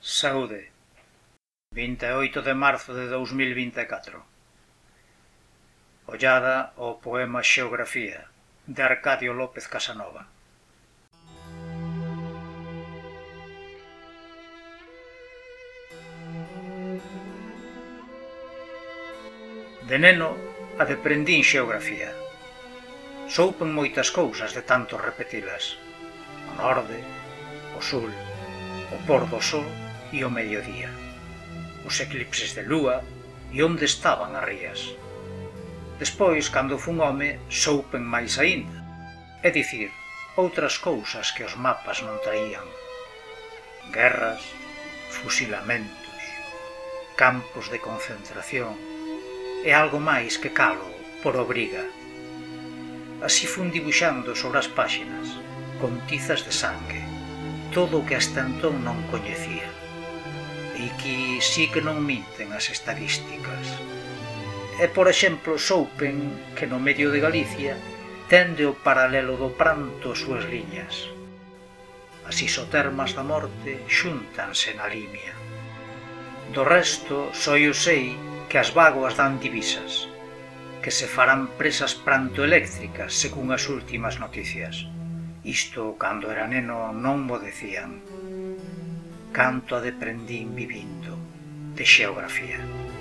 Saúde, 28 de marzo de 2024. Ollada ao poema Xeografía, de Arcadio López Casanova. De neno adeprendín xeografía. Soupen moitas cousas de tanto repetilas: o norte, o sul, o pôr do sol e o mediodía, os eclipses de lúa e onde estaban as rías. Despois, cando fun home, soupen máis aínda, é dicir, outras cousas que os mapas non traían: guerras, fusilamentos, campos de concentración e algo máis que calo por obriga. Así fun dibuixando sobre as páxinas, con tizas de sangue, todo o que hasta entón non coñecía. E que sí que non minten as estadísticas. E, por exemplo, soupen que no medio de Galicia tende o paralelo do pranto as súas liñas. As isotermas da morte xúntanse na limia. Do resto, só eu sei que as bágoas dan divisas, que se farán presas prantoeléctricas según as últimas noticias. Isto, cando era neno, non mo decían. Canto adeprendín vivindo de xeografía.